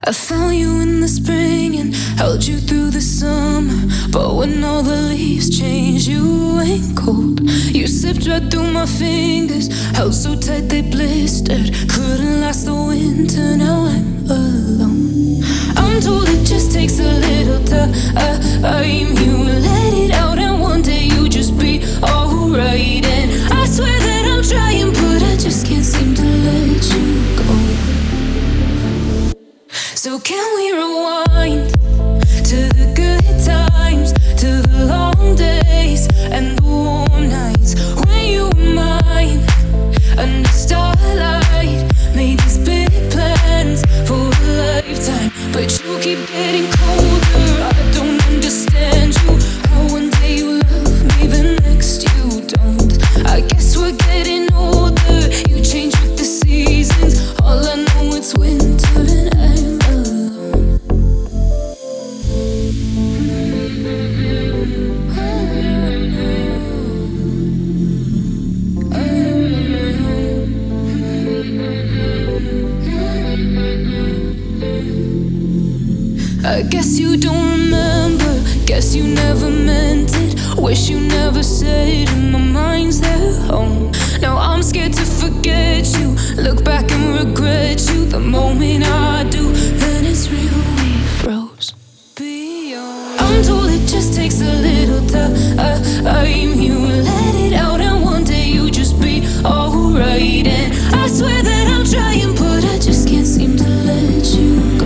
I found you in the spring and held you through the summer. But when all the leaves change, you ain't cold. You slipped right through my fingers, held so tight they blistered. Couldn't last the winter, now I'm alone. I'm told it just takes a little time. You let it out and one day you just be alright. And I swear that I'm trying, but I just can't seem to let you go. So can we rewind to the good times, to the long days and the warm nights when you were mine under starlight? Made these big plans for a lifetime, but you keep getting colder. I don't understand you. How one day you love me, the next you don't. I guess we're getting older. You change with the seasons. All I know it's winter and I'm alone. I guess you don't remember, guess you never meant it. Wish you never said it, my mind's there home. Now I'm scared to forget you, look back and regret you. The moment I do, then it's real, we froze beyond. I'm told it just takes a little time. You let it out and one day you just be alright. And I swear that I'm trying, but I just can't seem to let you go.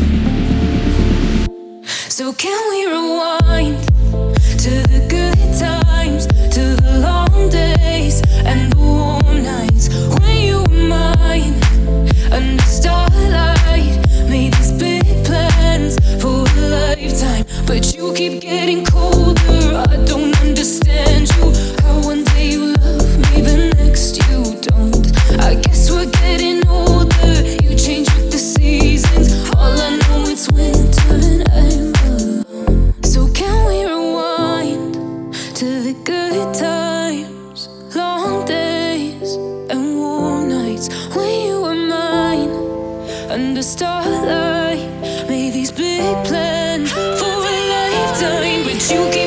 So can we rewind to the good times, to the long days and the warm nights when you were mine under starlight? Made these big plans for a lifetime, but you keep getting colder. I don't understand you. How one day you love me, the next you don't. I guess we're getting older. You change with the seasons. All I know it's winter and I'm alone. So can we rewind to the good times, long days and warm nights when you were mine under starlight? Made these big plans for a lifetime, but you keep